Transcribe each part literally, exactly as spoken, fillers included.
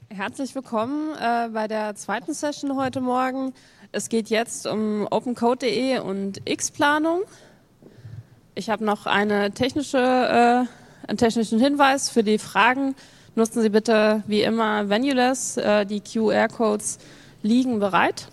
Herzlich willkommen äh, bei der zweiten Session heute Morgen. Es geht jetzt um opencode punkt de und X-Planung. Ich habe noch eine technische, äh, einen technischen Hinweis für die Fragen. Nutzen Sie bitte wie immer Venuless. Äh, die Q R-Codes liegen bereit.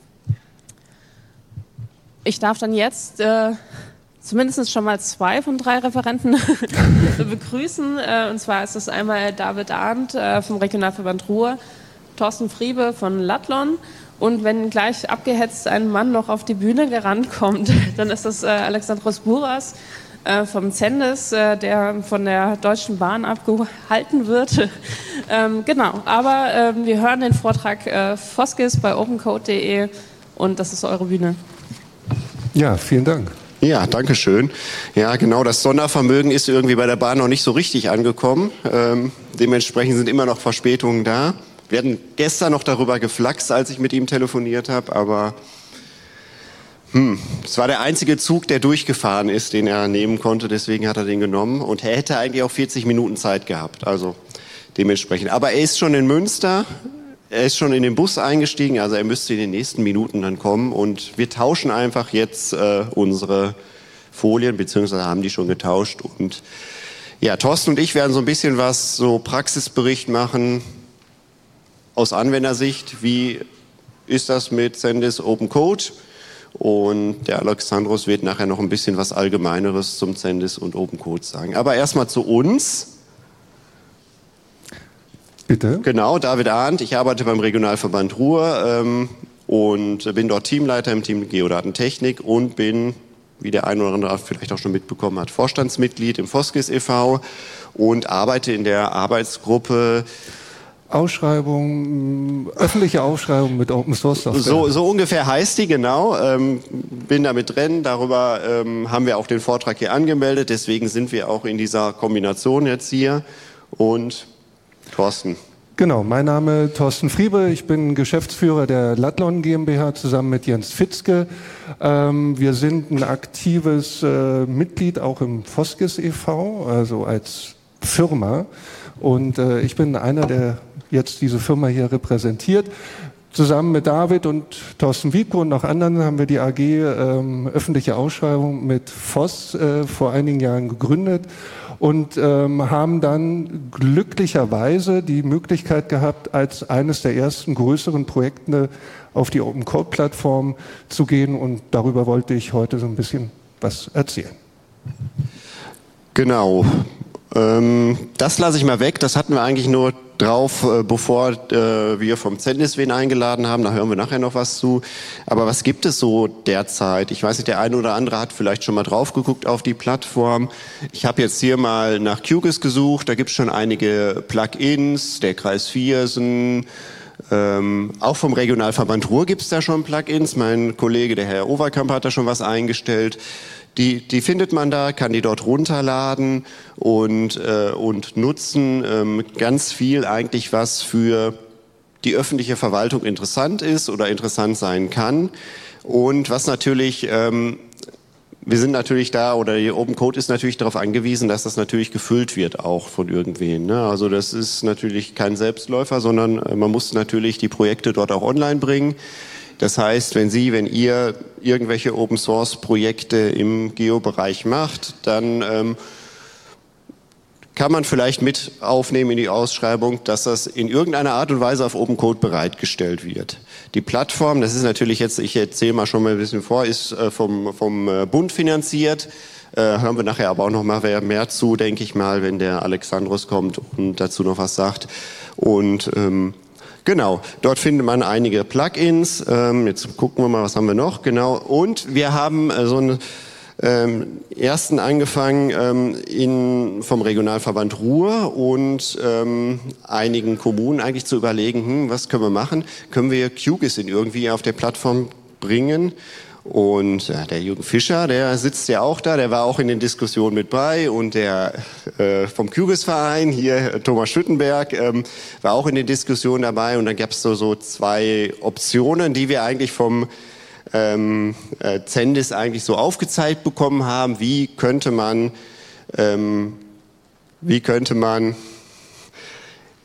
Ich darf dann jetzt äh, zumindest schon mal zwei von drei Referenten begrüßen. Äh, und zwar ist es einmal David Arndt äh, vom Regionalverband Ruhr, Thorsten Friebe von Lathlon. Und wenn gleich abgehetzt ein Mann noch auf die Bühne gerannt kommt, dann ist das äh, Alexandros Bouras äh, vom Zendis, äh, der von der Deutschen Bahn abgehalten wird. ähm, genau, aber äh, wir hören den Vortrag äh, Foskis bei opencode punkt de und das ist eure Bühne. Ja, vielen Dank. Ja, danke schön. Ja, genau, das Sondervermögen ist irgendwie bei der Bahn noch nicht so richtig angekommen. Ähm, dementsprechend sind immer noch Verspätungen da. Wir hatten gestern noch darüber geflaxt, als ich mit ihm telefoniert habe, aber hm, es war der einzige Zug, der durchgefahren ist, den er nehmen konnte, deswegen hat er den genommen und er hätte eigentlich auch vierzig Minuten Zeit gehabt, also dementsprechend. Aber er ist schon in Münster. Er ist schon in den Bus eingestiegen, also er müsste in den nächsten Minuten dann kommen und wir tauschen einfach jetzt äh, unsere Folien, beziehungsweise haben die schon getauscht und ja, Thorsten und ich werden so ein bisschen was, so Praxisbericht machen aus Anwendersicht, wie ist das mit Zendis Open Code und der Alexandros wird nachher noch ein bisschen was Allgemeineres zum Zendis und Open Code sagen. Aber erstmal zu uns. Bitte? Genau, David Arndt. Ich arbeite beim Regionalverband Ruhr ähm, und bin dort Teamleiter im Team Geodatentechnik und bin, wie der eine oder andere vielleicht auch schon mitbekommen hat, Vorstandsmitglied im Foskis e V und arbeite in der Arbeitsgruppe Ausschreibung, öffentliche Ausschreibung mit Open Source Software. So, so ungefähr heißt die, genau. Ähm, bin da mit drin. Darüber ähm, haben wir auch den Vortrag hier angemeldet. Deswegen sind wir auch in dieser Kombination jetzt hier. Und Thorsten. Genau, mein Name ist Thorsten Friebe, ich bin Geschäftsführer der Lathlon GmbH zusammen mit Jens Fitzke. Ähm, wir sind ein aktives äh, Mitglied auch im Foskis e V, also als Firma. Und äh, ich bin einer, der jetzt diese Firma hier repräsentiert. Zusammen mit David und Thorsten Wiebke und noch anderen haben wir die A G ähm, öffentliche Ausschreibung mit F O S äh, vor einigen Jahren gegründet. Und ähm, haben dann glücklicherweise die Möglichkeit gehabt, als eines der ersten größeren Projekte auf die Open Code Plattform zu gehen. Und darüber wollte ich heute so ein bisschen was erzählen. Genau. Ähm, das lasse ich mal weg. Das hatten wir eigentlich nur drauf, äh, bevor äh, wir vom Zendis wen eingeladen haben. Da hören wir nachher noch was zu. Aber was gibt es so derzeit? Ich weiß nicht, der eine oder andere hat vielleicht schon mal drauf geguckt auf die Plattform. Ich habe jetzt hier mal nach QGIS gesucht. Da gibt es schon einige Plugins. Der Kreis Viersen. Ähm, auch vom Regionalverband Ruhr gibt es da schon Plugins. Mein Kollege, der Herr Overkamp, hat da schon was eingestellt. Die, die findet man da, kann die dort runterladen und, äh, und nutzen. Ähm, ganz viel eigentlich, was für die öffentliche Verwaltung interessant ist oder interessant sein kann. Und was natürlich, ähm, wir sind natürlich da, oder die Open Code ist natürlich darauf angewiesen, dass das natürlich gefüllt wird auch von irgendwen. Ne? Also das ist natürlich kein Selbstläufer, sondern man muss natürlich die Projekte dort auch online bringen. Das heißt, wenn Sie, wenn ihr irgendwelche Open-Source-Projekte im Geo-Bereich macht, dann ähm, kann man vielleicht mit aufnehmen in die Ausschreibung, dass das in irgendeiner Art und Weise auf Open Code bereitgestellt wird. Die Plattform, das ist natürlich jetzt, ich erzähle mal schon mal ein bisschen vor, ist äh, vom, vom äh, Bund finanziert. Äh, hören wir nachher aber auch noch mal mehr zu, denke ich mal, wenn der Alexandros kommt und dazu noch was sagt. Und ähm, Genau, dort findet man einige Plugins. Ähm, jetzt gucken wir mal, was haben wir noch. Genau, und wir haben äh, so einen ähm, ersten angefangen ähm, in, vom Regionalverband Ruhr und ähm, einigen Kommunen eigentlich zu überlegen, hm, was können wir machen? Können wir QGIS in irgendwie auf der Plattform bringen? Und ja, der Jürgen Fischer, der sitzt ja auch da, der war auch in den Diskussionen mit bei und der äh, vom QGIS-Verein, hier Thomas Schüttenberg, ähm, war auch in den Diskussionen dabei und dann gab es so, so zwei Optionen, die wir eigentlich vom ähm, äh, Zendis eigentlich so aufgezeigt bekommen haben. Wie könnte man, ähm, wie könnte man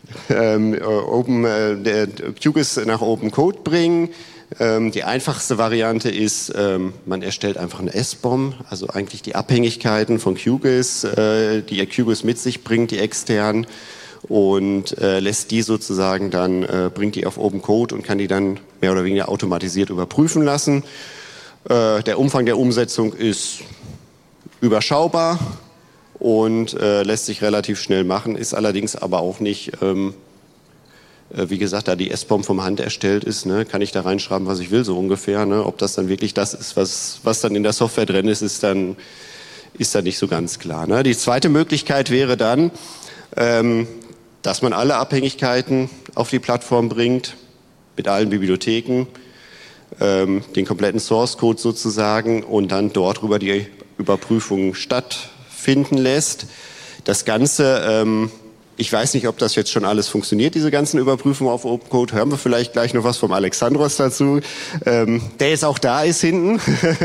ähm, Open, äh, der QGIS nach Open Code bringen. Ähm, die einfachste Variante ist, ähm, man erstellt einfach eine S B O M, also eigentlich die Abhängigkeiten von QGIS, äh, die QGIS mit sich bringt, die externen, und äh, lässt die sozusagen dann, äh, bringt die auf Open Code und kann die dann mehr oder weniger automatisiert überprüfen lassen. Äh, der Umfang der Umsetzung ist überschaubar und äh, lässt sich relativ schnell machen, ist allerdings aber auch nicht, ähm, äh, wie gesagt, da die S B O M vom Hand erstellt ist, ne, kann ich da reinschreiben, was ich will, so ungefähr. Ne? Ob das dann wirklich das ist, was, was dann in der Software drin ist, ist dann, ist dann nicht so ganz klar. Ne? Die zweite Möglichkeit wäre dann, ähm, dass man alle Abhängigkeiten auf die Plattform bringt, mit allen Bibliotheken, ähm, den kompletten Source Code sozusagen, und dann dort rüber die Überprüfung stattfinden lässt. Das Ganze, ähm, ich weiß nicht, ob das jetzt schon alles funktioniert, diese ganzen Überprüfungen auf Open Code. Hören wir vielleicht gleich noch was vom Alexandros dazu, ähm, der jetzt auch da ist hinten.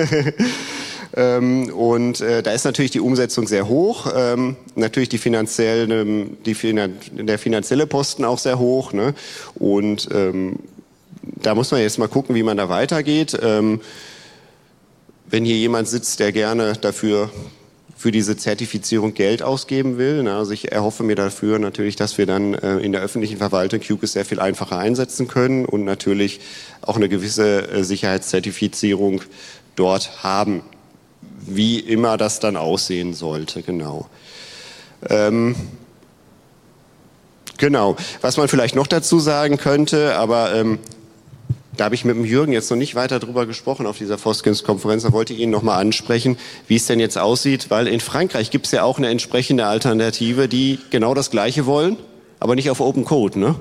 Ähm, und äh, da ist natürlich die Umsetzung sehr hoch, ähm, natürlich die finanzielle, die Finan- der finanzielle Posten auch sehr hoch, ne? Und ähm, da muss man jetzt mal gucken, wie man da weitergeht. Ähm, wenn hier jemand sitzt, der gerne dafür für diese Zertifizierung Geld ausgeben will, ne? Also ich erhoffe mir dafür natürlich, dass wir dann äh, in der öffentlichen Verwaltung QGIS sehr viel einfacher einsetzen können und natürlich auch eine gewisse äh, Sicherheitszertifizierung dort haben. Wie immer das dann aussehen sollte, genau. Ähm, genau, was man vielleicht noch dazu sagen könnte, aber ähm, da habe ich mit dem Jürgen jetzt noch nicht weiter drüber gesprochen auf dieser FOSGIS-Konferenz, da wollte ich ihn nochmal ansprechen, wie es denn jetzt aussieht, weil in Frankreich gibt es ja auch eine entsprechende Alternative, die genau das Gleiche wollen, aber nicht auf Open Code, ne?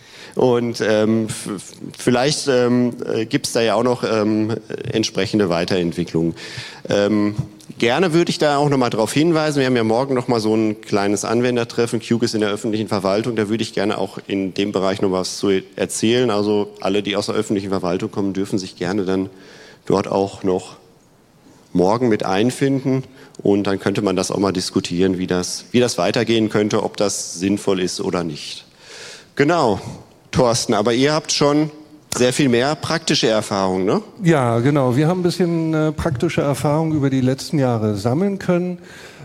Und ähm, f- vielleicht ähm, gibt es da ja auch noch ähm, entsprechende Weiterentwicklungen. Ähm, gerne würde ich da auch nochmal darauf hinweisen, wir haben ja morgen nochmal so ein kleines Anwendertreffen, QGIS in der öffentlichen Verwaltung, da würde ich gerne auch in dem Bereich noch was zu erzählen. Also alle, die aus der öffentlichen Verwaltung kommen, dürfen sich gerne dann dort auch noch morgen mit einfinden. Und dann könnte man das auch mal diskutieren, wie das, wie das weitergehen könnte, ob das sinnvoll ist oder nicht. Genau. Thorsten, aber ihr habt schon sehr viel mehr praktische Erfahrung, ne? Ja, genau. Wir haben ein bisschen äh, praktische Erfahrung über die letzten Jahre sammeln können.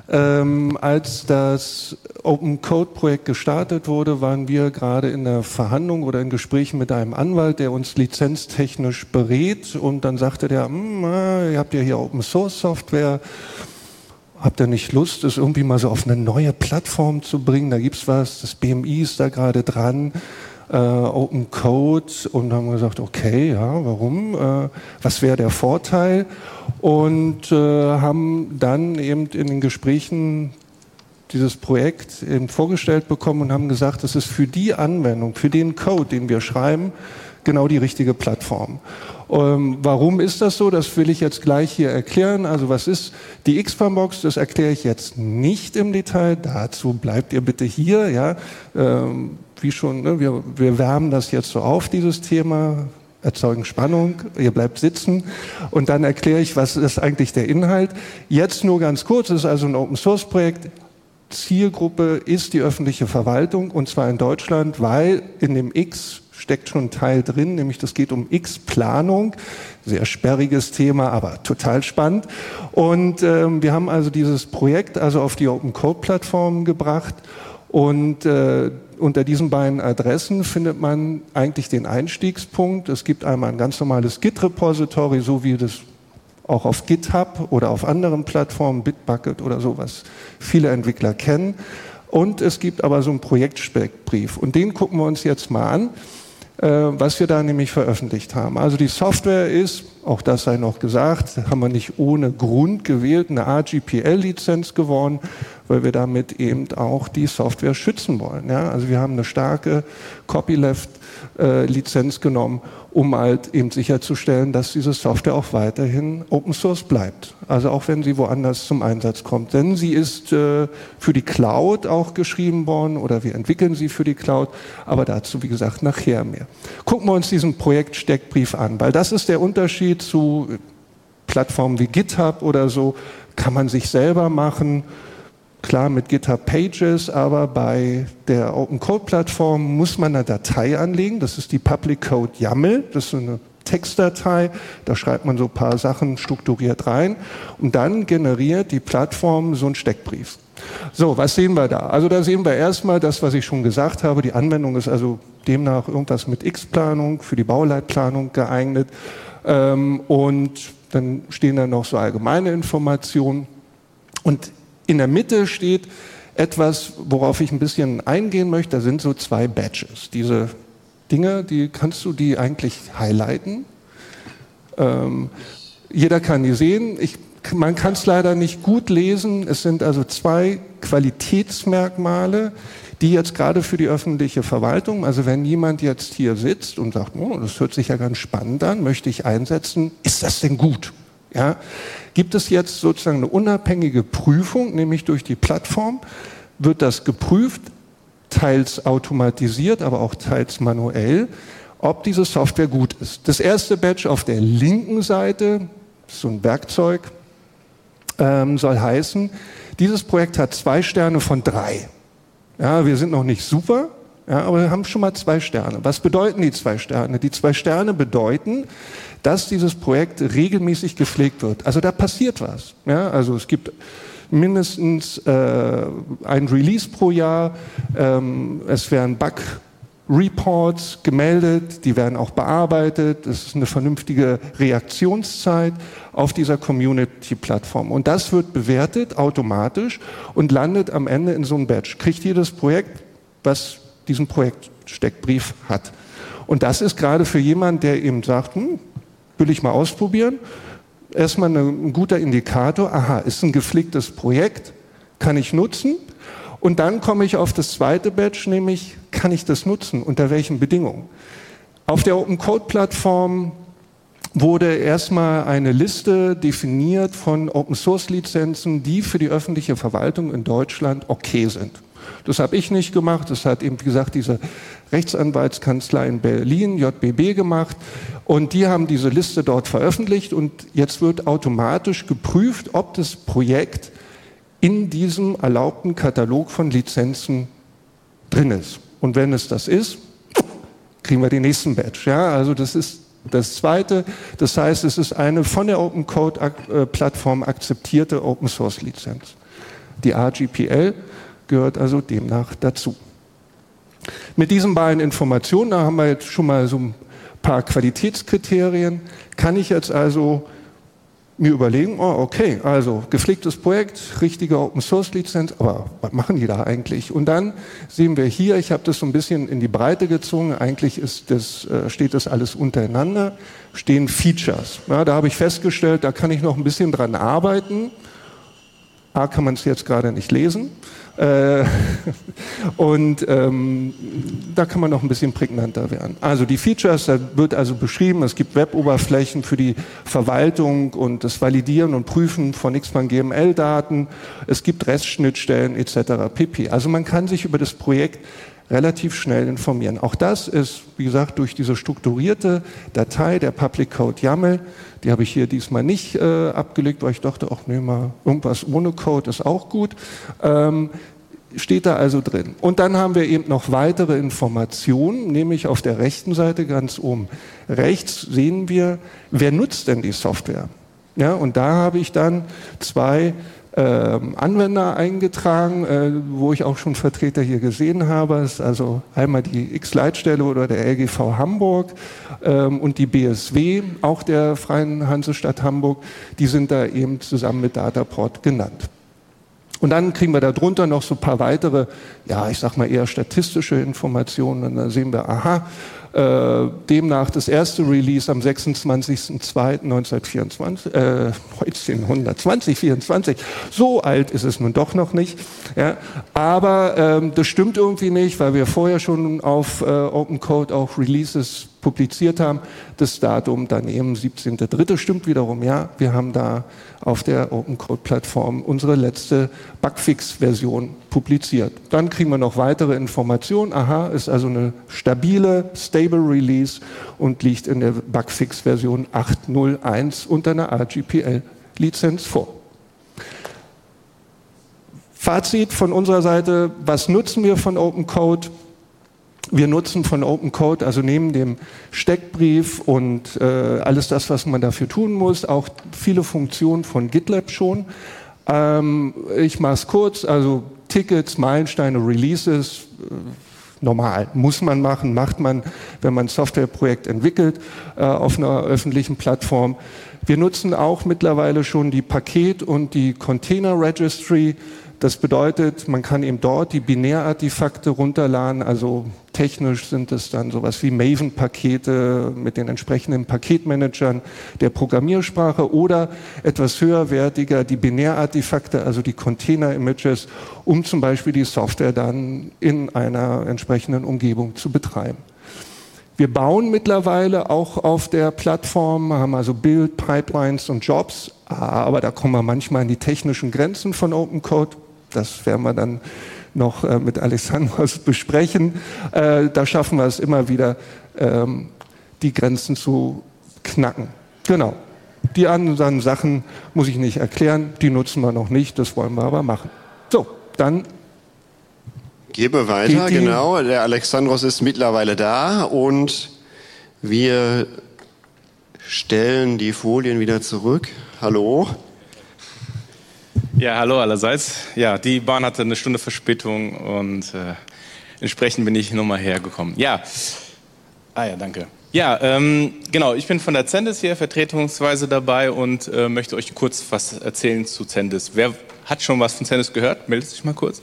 Ähm, als das Open Code Projekt gestartet wurde, waren wir gerade in der Verhandlung oder in Gesprächen mit einem Anwalt, der uns lizenztechnisch berät. Und dann sagte der, hm, äh, ihr habt ja hier Open Source Software. Habt ihr nicht Lust, es irgendwie mal so auf eine neue Plattform zu bringen? Da gibt's was, das B M I ist da gerade dran. Äh, Open Code, und haben gesagt, okay, ja, warum? Äh, was wäre der Vorteil? Und äh, haben dann eben in den Gesprächen dieses Projekt eben vorgestellt bekommen und haben gesagt, das ist für die Anwendung, für den Code, den wir schreiben, genau die richtige Plattform. Ähm, warum ist das so? Das will ich jetzt gleich hier erklären. Also was ist die X PAM-Box? Das erkläre ich jetzt nicht im Detail. Dazu bleibt ihr bitte hier. Ja, ähm, wie schon, ne? wir, wir wärmen das jetzt so auf, dieses Thema, erzeugen Spannung. Ihr bleibt sitzen und dann erkläre ich, was ist eigentlich der Inhalt. Jetzt nur ganz kurz. Es ist also ein Open-Source-Projekt. Zielgruppe ist die öffentliche Verwaltung, und zwar in Deutschland, weil in dem X steckt schon ein Teil drin, nämlich das geht um X-Planung. Sehr sperriges Thema, aber total spannend. Und ähm, wir haben also dieses Projekt also auf die Open-Code-Plattform gebracht, und äh, unter diesen beiden Adressen findet man eigentlich den Einstiegspunkt. Es gibt einmal ein ganz normales Git-Repository, so wie das auch auf GitHub oder auf anderen Plattformen, Bitbucket oder so, was viele Entwickler kennen. Und es gibt aber so einen Projektsteckbrief, und den gucken wir uns jetzt mal an, was wir da nämlich veröffentlicht haben. Also die Software ist, auch das sei noch gesagt, haben wir nicht ohne Grund gewählt, eine R G P L-Lizenz gewonnen, weil wir damit eben auch die Software schützen wollen. Ja? Also wir haben eine starke Copyleft-Lizenz genommen, um halt eben sicherzustellen, dass diese Software auch weiterhin Open Source bleibt. Also auch wenn sie woanders zum Einsatz kommt. Denn sie ist äh, für die Cloud auch geschrieben worden, oder wir entwickeln sie für die Cloud, aber dazu, wie gesagt, nachher mehr. Gucken wir uns diesen Projektsteckbrief an, weil das ist der Unterschied zu Plattformen wie GitHub oder so. Kann man sich selber machen, klar mit GitHub Pages, aber bei der Open Code Plattform muss man eine Datei anlegen. Das ist die Public Code YAML. Das ist so eine Textdatei. Da schreibt man so ein paar Sachen strukturiert rein. Und dann generiert die Plattform so einen Steckbrief. So, was sehen wir da? Also da sehen wir erstmal das, was ich schon gesagt habe. Die Anwendung ist also demnach irgendwas mit X-Planung, für die Bauleitplanung geeignet. Ähm, und dann stehen da noch so allgemeine Informationen. Und in der Mitte steht etwas, worauf ich ein bisschen eingehen möchte. Da sind so zwei Badges. Diese Dinge, die kannst du die eigentlich highlighten. Ähm, jeder kann die sehen. Ich Man kann es leider nicht gut lesen. Es sind also zwei Qualitätsmerkmale, die jetzt gerade für die öffentliche Verwaltung, also wenn jemand jetzt hier sitzt und sagt, oh, das hört sich ja ganz spannend an, möchte ich einsetzen, ist das denn gut? Ja? Gibt es jetzt sozusagen eine unabhängige Prüfung, nämlich durch die Plattform, wird das geprüft, teils automatisiert, aber auch teils manuell, ob diese Software gut ist. Das erste Badge auf der linken Seite, so ein Werkzeug, Ähm, soll heißen, dieses Projekt hat zwei Sterne von drei. Ja, wir sind noch nicht super, ja, aber wir haben schon mal zwei Sterne. Was bedeuten die zwei Sterne? Die zwei Sterne bedeuten, dass dieses Projekt regelmäßig gepflegt wird. Also da passiert was. Ja, also es gibt mindestens äh, ein Release pro Jahr, ähm, es werden Bug Reports gemeldet, die werden auch bearbeitet. Es ist eine vernünftige Reaktionszeit auf dieser Community-Plattform. Und das wird bewertet automatisch und landet am Ende in so einem Badge. Kriegt jedes Projekt, was diesen Projektsteckbrief hat. Und das ist gerade für jemanden, der eben sagt, hm, will ich mal ausprobieren, erstmal ein guter Indikator. Aha, ist ein gepflegtes Projekt, kann ich nutzen. Und dann komme ich auf das zweite Badge, nämlich kann ich das nutzen, unter welchen Bedingungen. Auf der Open Code Plattform wurde erstmal eine Liste definiert von Open Source Lizenzen, die für die öffentliche Verwaltung in Deutschland okay sind. Das habe ich nicht gemacht, das hat eben, wie gesagt, diese Rechtsanwaltskanzlei in Berlin, J B B, gemacht. Und die haben diese Liste dort veröffentlicht und jetzt wird automatisch geprüft, ob das Projekt in diesem erlaubten Katalog von Lizenzen drin ist. Und wenn es das ist, kriegen wir den nächsten Badge. Ja, also das ist das Zweite. Das heißt, es ist eine von der Open Code Plattform akzeptierte Open Source Lizenz. Die R G P L gehört also demnach dazu. Mit diesen beiden Informationen, da haben wir jetzt schon mal so ein paar Qualitätskriterien, kann ich jetzt also mir überlegen, oh, okay, also gepflegtes Projekt, richtige Open-Source-Lizenz, aber was machen die da eigentlich? Und dann sehen wir hier, ich habe das so ein bisschen in die Breite gezogen, eigentlich ist das, steht das alles untereinander, stehen Features. Ja, da habe ich festgestellt, da kann ich noch ein bisschen dran arbeiten. A, kann man es jetzt gerade nicht lesen. Äh, und ähm, da kann man noch ein bisschen prägnanter werden. Also die Features, da wird also beschrieben, es gibt Web-Oberflächen für die Verwaltung und das Validieren und Prüfen von X M L G M L-Daten, es gibt REST-Schnittstellen et cetera pp. Also man kann sich über das Projekt relativ schnell informieren. Auch das ist, wie gesagt, durch diese strukturierte Datei der Public Code YAML, die habe ich hier diesmal nicht äh, abgelegt, weil ich dachte, ach nee, mal irgendwas ohne Code ist auch gut, ähm, steht da also drin. Und dann haben wir eben noch weitere Informationen, nämlich auf der rechten Seite ganz oben rechts sehen wir, wer nutzt denn die Software? Ja, und da habe ich dann zwei Ähm, Anwender eingetragen, äh, wo ich auch schon Vertreter hier gesehen habe. Das ist also einmal die X-Leitstelle oder der L G V Hamburg ähm, und die B S W, auch der Freien Hansestadt Hamburg, die sind da eben zusammen mit Dataport genannt. Und dann kriegen wir darunter noch so ein paar weitere, ja, ich sag mal eher statistische Informationen. Und da sehen wir, aha, äh, demnach das erste Release am sechsundzwanzigsten zweiten neunzehnhundertvierundzwanzig, äh, neunzehnhundertzwanzig, vierundzwanzig, so alt ist es nun doch noch nicht. Ja. Aber ähm, das stimmt irgendwie nicht, weil wir vorher schon auf äh, Open Code auch Releases publiziert haben. Das Datum daneben, siebzehnter dritte stimmt wiederum, ja, wir haben da auf der Open Code Plattform unsere letzte Bugfix-Version publiziert. Dann kriegen wir noch weitere Informationen. Aha, ist also eine stabile, stable Release und liegt in der Bugfix-Version acht Punkt null eins unter einer R G P L-Lizenz vor. Fazit von unserer Seite, was nutzen wir von Open Code? Wir nutzen von Open Code, also neben dem Steckbrief und äh, alles das, was man dafür tun muss, auch viele Funktionen von GitLab schon. Ähm, ich mache es kurz, also Tickets, Meilensteine, Releases, äh, normal, muss man machen, macht man, wenn man ein Softwareprojekt entwickelt äh, auf einer öffentlichen Plattform. Wir nutzen auch mittlerweile schon die Paket- und die Container-Registry. Das bedeutet, man kann eben dort die Binärartefakte runterladen, also technisch sind es dann sowas wie Maven-Pakete mit den entsprechenden Paketmanagern der Programmiersprache oder etwas höherwertiger die Binärartefakte, also die Container-Images, um zum Beispiel die Software dann in einer entsprechenden Umgebung zu betreiben. Wir bauen mittlerweile auch auf der Plattform, haben also Build, Pipelines und Jobs, aber da kommen wir manchmal an die technischen Grenzen von Open Code. Das werden wir dann noch äh, mit Alexandros besprechen. Äh, da schaffen wir es immer wieder, ähm, die Grenzen zu knacken. Genau. Die anderen Sachen muss ich nicht erklären, die nutzen wir noch nicht, das wollen wir aber machen. So, dann gebe weiter, genau. Der Alexandros ist mittlerweile da und wir stellen die Folien wieder zurück. Hallo. Ja, hallo allerseits. Ja, die Bahn hatte eine Stunde Verspätung und äh, entsprechend bin ich nochmal hergekommen. Ja, ah ja, danke. Ja, ähm, genau, ich bin von der Zendes hier vertretungsweise dabei und äh, möchte euch kurz was erzählen zu Zendes. Wer hat schon was von Zendes gehört? Meldet sich mal kurz.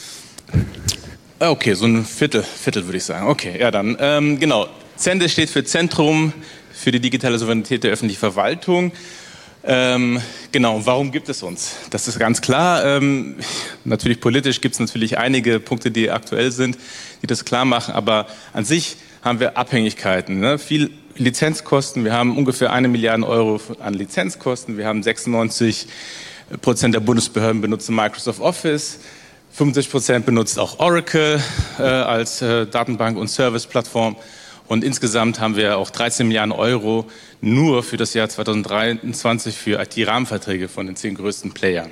Okay, so ein Viertel, Viertel würde ich sagen. Okay, ja dann. Ähm, genau, Zendes steht für Zentrum für die digitale Souveränität der öffentlichen Verwaltung. Ähm, genau, warum gibt es uns? Das ist ganz klar. Ähm, natürlich politisch gibt es natürlich einige Punkte, die aktuell sind, die das klar machen, aber an sich haben wir Abhängigkeiten. Ne? Viel Lizenzkosten, wir haben ungefähr eine Milliarde Euro an Lizenzkosten, wir haben sechsundneunzig Prozent der Bundesbehörden benutzen Microsoft Office, fünfundsiebzig Prozent benutzt auch Oracle äh, als äh, Datenbank und Serviceplattform. Und insgesamt haben wir auch dreizehn Milliarden Euro nur für das Jahr zweitausenddreiundzwanzig für I T-Rahmenverträge von den zehn größten Playern.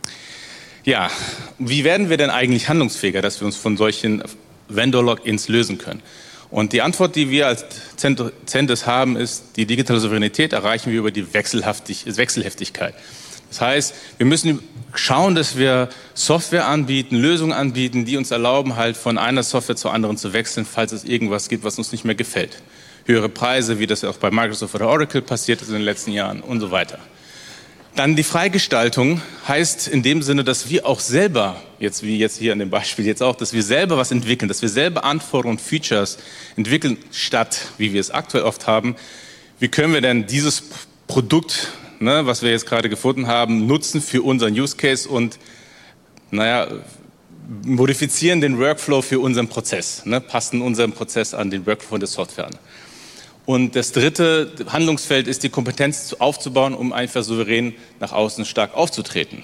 Ja, wie werden wir denn eigentlich handlungsfähiger, dass wir uns von solchen Vendor-Logins lösen können? Und die Antwort, die wir als Zendes haben, ist, die digitale Souveränität erreichen wir über die Wechselhaftigkeit. Das heißt, wir müssen schauen, dass wir Software anbieten, Lösungen anbieten, die uns erlauben, halt von einer Software zur anderen zu wechseln, falls es irgendwas gibt, was uns nicht mehr gefällt. Höhere Preise, wie das auch bei Microsoft oder Oracle passiert ist in den letzten Jahren und so weiter. Dann die Freigestaltung heißt in dem Sinne, dass wir auch selber, jetzt wie jetzt hier an dem Beispiel jetzt auch, dass wir selber was entwickeln, dass wir selber Anforderungen und Features entwickeln, statt, wie wir es aktuell oft haben, wie können wir denn dieses Produkt, ne, was wir jetzt gerade gefunden haben, nutzen für unseren Use Case und naja, modifizieren den Workflow für unseren Prozess, ne, passen unseren Prozess an den Workflow der Software an. Und das dritte Handlungsfeld ist, die Kompetenz aufzubauen, um einfach souverän nach außen stark aufzutreten.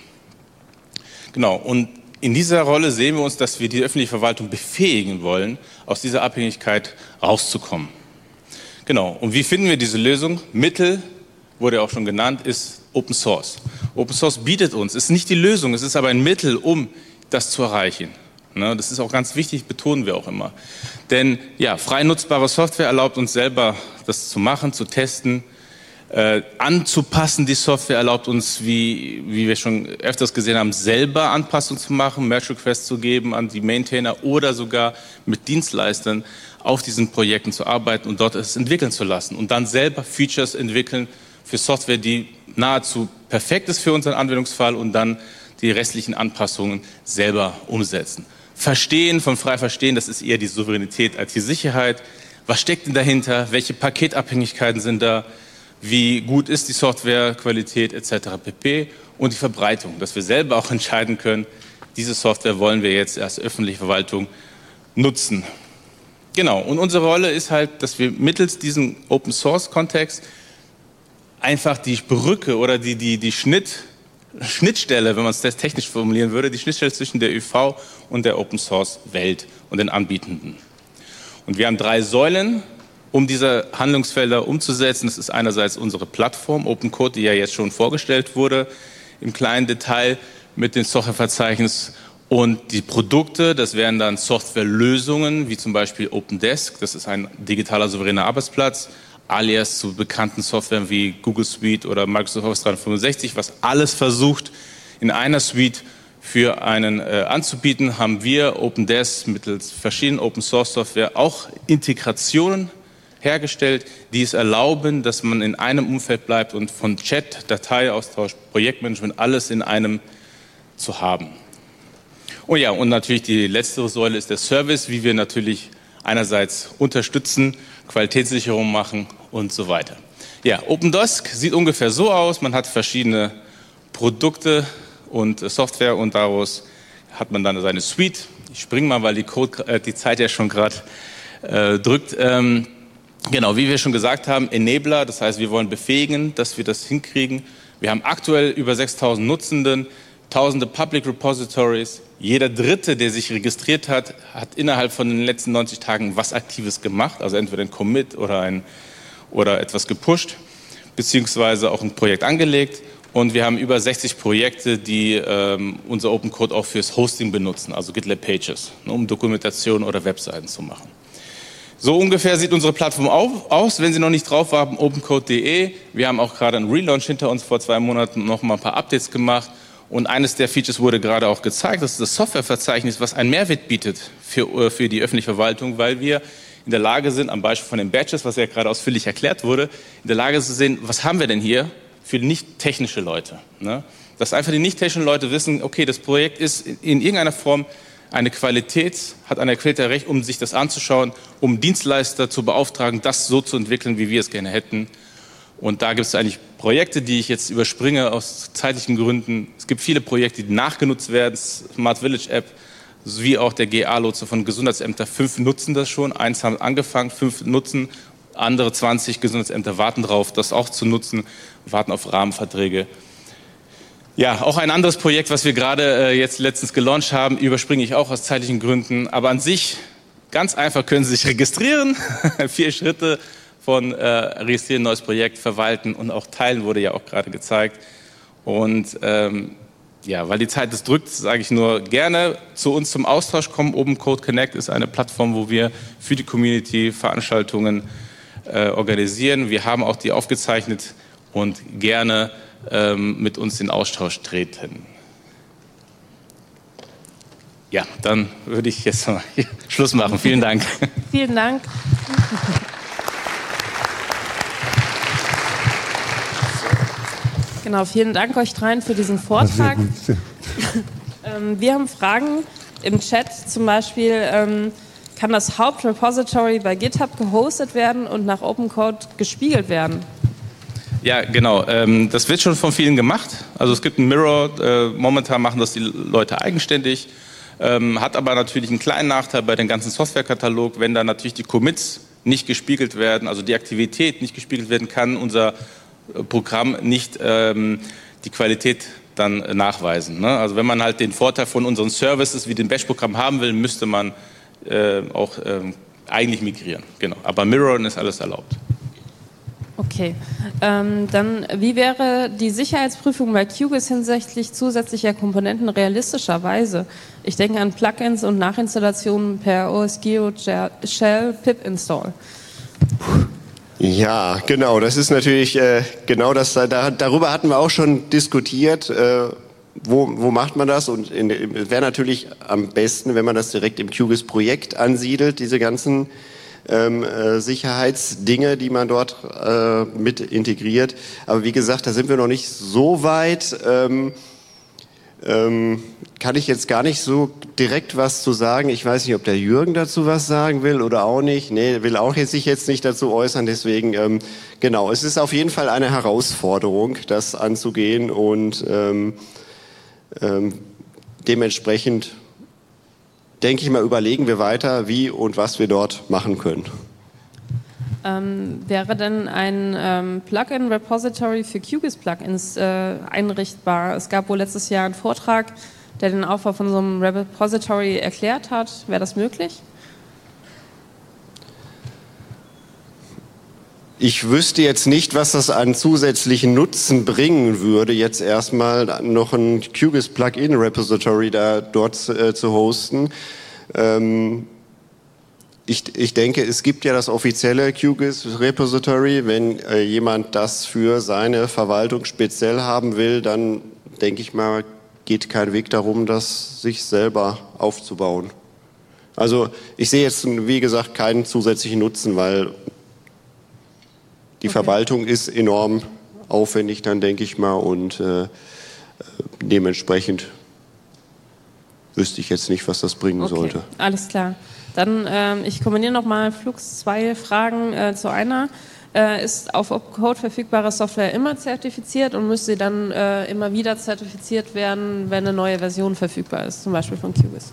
Genau, und in dieser Rolle sehen wir uns, dass wir die öffentliche Verwaltung befähigen wollen, aus dieser Abhängigkeit rauszukommen. Genau, und wie finden wir diese Lösung? Mittel, wurde auch schon genannt, ist Open Source. Open Source bietet uns, ist nicht die Lösung, es ist aber ein Mittel, um das zu erreichen. Das ist auch ganz wichtig, betonen wir auch immer. Denn ja, frei nutzbare Software erlaubt uns selber, das zu machen, zu testen, äh, anzupassen. Die Software erlaubt uns, wie, wie wir schon öfters gesehen haben, selber Anpassungen zu machen, Merge-Requests zu geben an die Maintainer oder sogar mit Dienstleistern auf diesen Projekten zu arbeiten und dort es entwickeln zu lassen und dann selber Features entwickeln für Software, die nahezu perfekt ist für unseren Anwendungsfall und dann die restlichen Anpassungen selber umsetzen. Verstehen, von frei verstehen, das ist eher die Souveränität als die Sicherheit. Was steckt denn dahinter? Welche Paketabhängigkeiten sind da? Wie gut ist die Softwarequalität et cetera pp. Und die Verbreitung, dass wir selber auch entscheiden können, diese Software wollen wir jetzt als öffentliche Verwaltung nutzen. Genau, und unsere Rolle ist halt, dass wir mittels diesem Open-Source-Kontext einfach die Brücke oder die, die, die Schnitt Schnittstelle, wenn man es technisch formulieren würde, die Schnittstelle zwischen der Ö V und der Open-Source-Welt und den Anbietenden. Und wir haben drei Säulen, um diese Handlungsfelder umzusetzen. Das ist einerseits unsere Plattform, Open Code, die ja jetzt schon vorgestellt wurde, im kleinen Detail mit dem Softwareverzeichnis Und die Produkte, das wären dann Softwarelösungen, wie zum Beispiel OpenDesk, das ist ein digitaler souveräner Arbeitsplatz, alias zu bekannten Softwaren wie Google Suite oder Microsoft Office dreihundertfünfundsechzig, was alles versucht, in einer Suite für einen äh, anzubieten, haben wir OpenDesk mittels verschiedenen Open-Source-Software auch Integrationen hergestellt, die es erlauben, dass man in einem Umfeld bleibt und von Chat, Dateiaustausch, Projektmanagement, alles in einem zu haben. Oh ja, und natürlich die letzte Säule ist der Service, wie wir natürlich einerseits unterstützen, Qualitätssicherung machen und so weiter. Ja, OpenDesk sieht ungefähr so aus. Man hat verschiedene Produkte und Software und daraus hat man dann seine Suite. Ich springe mal, weil die, Code, äh, die Zeit ja schon gerade äh, drückt. Ähm, genau, wie wir schon gesagt haben, Enabler, das heißt, wir wollen befähigen, dass wir das hinkriegen. Wir haben aktuell über sechstausend Nutzenden, tausende Public Repositories. Jeder Dritte, der sich registriert hat, hat innerhalb von den letzten neunzig Tagen was Aktives gemacht, also entweder ein Commit oder, ein, oder etwas gepusht, beziehungsweise auch ein Projekt angelegt. Und wir haben über sechzig Projekte, die ähm, unser Open Code auch fürs Hosting benutzen, also GitLab Pages, ne, um Dokumentation oder Webseiten zu machen. So ungefähr sieht unsere Plattform auf, aus, wenn Sie noch nicht drauf haben, opencode punkt de. Wir haben auch gerade einen Relaunch hinter uns, vor zwei Monaten noch mal ein paar Updates gemacht. Und eines der Features wurde gerade auch gezeigt, das ist das Softwareverzeichnis, was einen Mehrwert bietet für, für die öffentliche Verwaltung, weil wir in der Lage sind, am Beispiel von den Badges, was ja gerade ausführlich erklärt wurde, in der Lage zu sehen, was haben wir denn hier für nicht technische Leute. Ne? Dass einfach die nicht technischen Leute wissen, okay, das Projekt ist in irgendeiner Form eine Qualität, hat eine Qualität Recht, um sich das anzuschauen, um Dienstleister zu beauftragen, das so zu entwickeln, wie wir es gerne hätten. Und da gibt es eigentlich Projekte, die ich jetzt überspringe aus zeitlichen Gründen. Es gibt viele Projekte, die nachgenutzt werden. Smart Village App, wie auch der G A-Lotse von Gesundheitsämtern. Fünf nutzen das schon, eins haben angefangen, fünf nutzen. Andere zwanzig Gesundheitsämter warten darauf, das auch zu nutzen, warten auf Rahmenverträge. Ja, auch ein anderes Projekt, was wir gerade äh, jetzt letztens gelauncht haben, überspringe ich auch aus zeitlichen Gründen. Aber an sich, ganz einfach können Sie sich registrieren. Vier Schritte. Von äh, registrieren, neues Projekt, verwalten und auch teilen, wurde ja auch gerade gezeigt. Und ähm, ja, weil die Zeit es drückt, sage ich nur gerne zu uns zum Austausch kommen. Open Code Connect ist eine Plattform, wo wir für die Community Veranstaltungen äh, organisieren. Wir haben auch die aufgezeichnet und gerne ähm, mit uns in Austausch treten. Ja, dann würde ich jetzt mal Schluss machen. Vielen Dank. Vielen Dank. Genau, vielen Dank euch dreien für diesen Vortrag. ähm, wir haben Fragen im Chat, zum Beispiel, ähm, kann das Hauptrepository bei GitHub gehostet werden und nach Open Code gespiegelt werden? Ja, genau. Ähm, das wird schon von vielen gemacht. Also es gibt einen Mirror, äh, momentan machen das die Leute eigenständig, ähm, hat aber natürlich einen kleinen Nachteil bei dem ganzen Softwarekatalog, wenn da natürlich die Commits nicht gespiegelt werden, also die Aktivität nicht gespiegelt werden kann, unser Programm nicht ähm, die Qualität dann nachweisen. Ne? Also wenn man halt den Vorteil von unseren Services wie dem Bash-Programm haben will, müsste man äh, auch äh, eigentlich migrieren. Genau. Aber Mirroren ist alles erlaubt. Okay. Ähm, dann, wie wäre die Sicherheitsprüfung bei QGIS hinsichtlich zusätzlicher Komponenten realistischerweise? Ich denke an Plugins und Nachinstallationen per O S Geo Shell Pip Install. Ja, genau, das ist natürlich äh, genau das, da, darüber hatten wir auch schon diskutiert, äh, wo, wo macht man das, und es wäre natürlich am besten, wenn man das direkt im QGIS-Projekt ansiedelt, diese ganzen ähm, äh, Sicherheitsdinge, die man dort äh, mit integriert, aber wie gesagt, da sind wir noch nicht so weit, ähm, ähm, kann ich jetzt gar nicht so direkt was zu sagen. Ich weiß nicht, ob der Jürgen dazu was sagen will oder auch nicht. Nee, will auch jetzt sich jetzt nicht dazu äußern. Deswegen, ähm, genau, es ist auf jeden Fall eine Herausforderung, das anzugehen, und ähm, ähm, dementsprechend denke ich mal, überlegen wir weiter, wie und was wir dort machen können. Ähm, wäre denn ein ähm, Plugin-Repository für QGIS-Plugins äh, einrichtbar? Es gab wohl letztes Jahr einen Vortrag, der den Aufbau von so einem Repository erklärt hat. Wäre das möglich? Ich wüsste jetzt nicht, was das an zusätzlichen Nutzen bringen würde, jetzt erstmal noch ein QGIS Plugin Repository da dort äh, zu hosten. Ähm, ich, ich denke, es gibt ja das offizielle QGIS Repository. Wenn äh, jemand das für seine Verwaltung speziell haben will, dann denke ich mal, geht kein Weg darum, das sich selber aufzubauen. Also ich sehe jetzt, wie gesagt, keinen zusätzlichen Nutzen, weil die okay. Verwaltung ist enorm aufwendig, dann denke ich mal, und äh, dementsprechend wüsste ich jetzt nicht, was das bringen okay. sollte. Alles klar. Dann, ähm, ich kombiniere nochmal Flux zwei Fragen äh, zu einer. Äh, ist auf Opcode verfügbare Software immer zertifiziert und müsste sie dann äh, immer wieder zertifiziert werden, wenn eine neue Version verfügbar ist, zum Beispiel von QGIS?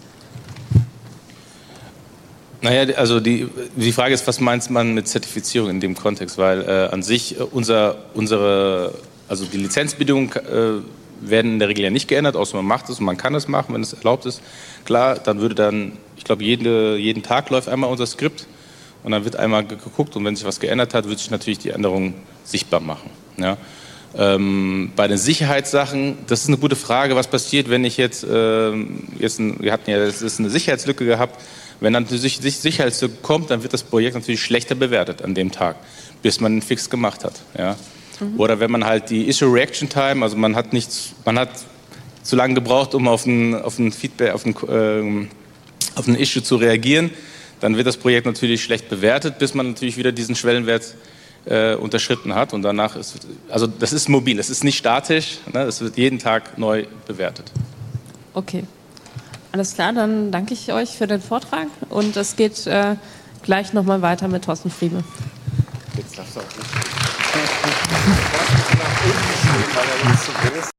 Naja, also die, die Frage ist, was meint man mit Zertifizierung in dem Kontext? Weil äh, an sich äh, unser, unsere, also die Lizenzbedingungen äh, werden in der Regel ja nicht geändert, außer man macht es und man kann es machen, wenn es erlaubt ist. Klar, dann würde dann, ich glaube, jede, jeden Tag läuft einmal unser Skript und dann wird einmal geguckt und wenn sich was geändert hat, wird sich natürlich die Änderung sichtbar machen. Ja? Ähm, bei den Sicherheitssachen, das ist eine gute Frage, was passiert, wenn ich jetzt, äh, jetzt ein, wir hatten ja, das ist eine Sicherheitslücke gehabt. Wenn dann die Sicherheitslücke kommt, dann wird das Projekt natürlich schlechter bewertet an dem Tag, bis man einen Fix gemacht hat. Ja? Mhm. Oder wenn man halt die Issue Reaction Time, also man hat nichts, man hat zu lange gebraucht, um auf ein, auf ein Feedback, auf ein, ähm, auf ein Issue zu reagieren, dann wird das Projekt natürlich schlecht bewertet, bis man natürlich wieder diesen Schwellenwert äh, unterschritten hat. Und danach ist, also das ist mobil, es ist nicht statisch, ne? Es wird jeden Tag neu bewertet. Okay. Alles klar, dann danke ich euch für den Vortrag und es geht äh, gleich nochmal weiter mit Thorsten Friebe. Jetzt darfst du auch nicht.